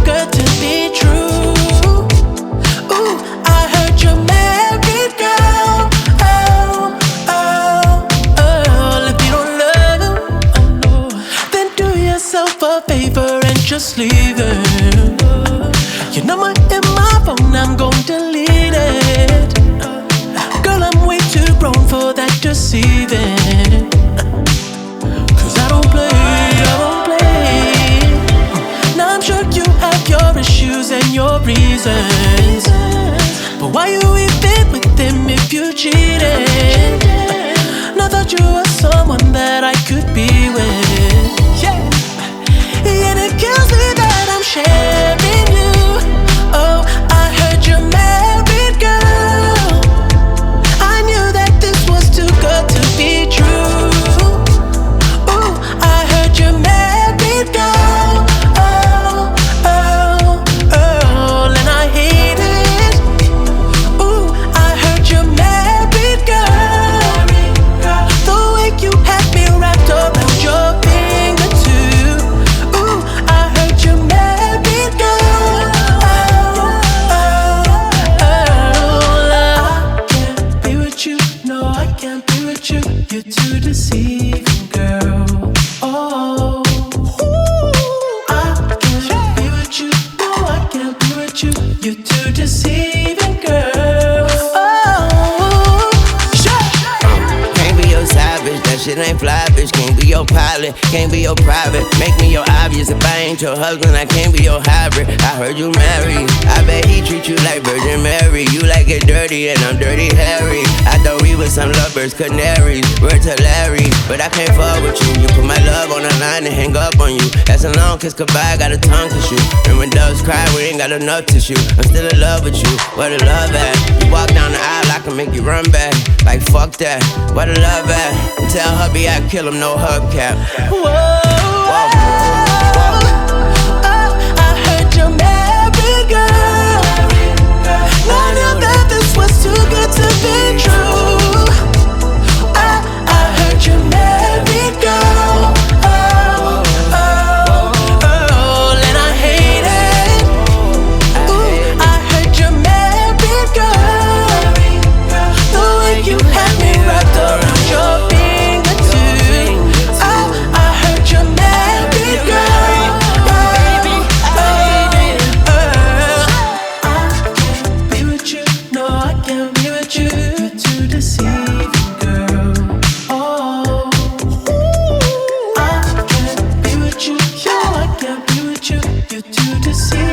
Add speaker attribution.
Speaker 1: good to be true. Ooh, I heard you're married, girl. Oh, oh, oh. If you don't love, oh no, then do yourself a favor and just leave it. Your number in my phone, I'm gon' delete it. Girl, I'm way too grown for that deceiving. Cause I don't play. Now I'm sure you have your issues and your reasons, but why you even with him if you cheated? Not that you were someone that I could be with. Yeah, and it kills me that I'm sharing you. Oh, I heard you're married, girl. I knew that this was too good to be true. Ooh, I heard you're married, girl. Oh, oh, oh, and I hate it. Ooh, I heard you're married, girl. The way you had me wrapped around your finger too. Ooh, I heard you're married, girl. I can't be with you, no, I can't be with you. You're too deceiving, girl. Oh, I can't be with you, no, I can't be with you. You're too deceiving, girl. Oh,
Speaker 2: Can't be your savage, that shit ain't fly, bitch. Can't be your pilot, can't be your private. Make me your obvious. If I ain't your husband, I can't be your hybrid. I heard you married, I bet he treat you like Virgin Mary. You like it dirty and I'm dirty Harry. I thought we were some lovebirds, canaries. Word to Larry, but I can't fuck with you. You put my love on the line and hang up on you. That's a long kiss goodbye, got a tongue to shoot. And when doves cry, we ain't got enough tissue. I'm still in love with you, where the love at? You walk down the aisle, I can make you run back. Like fuck that, where the love at? And tell hubby I kill him, no hubcap.
Speaker 1: whoa. I heard you're married, girl. I knew that this was too good to be true. I heard you're married, girl. Oh, oh, oh, and I hate it. Ooh, I heard you're married, girl. The way you had me wrapped around your finger too. Oh, I heard you're married, girl. I can't be with you, no, I can't be with you. You're too deceiving, girl. Oh, I can't be with you, no, I can't be with you. You're too deceiving.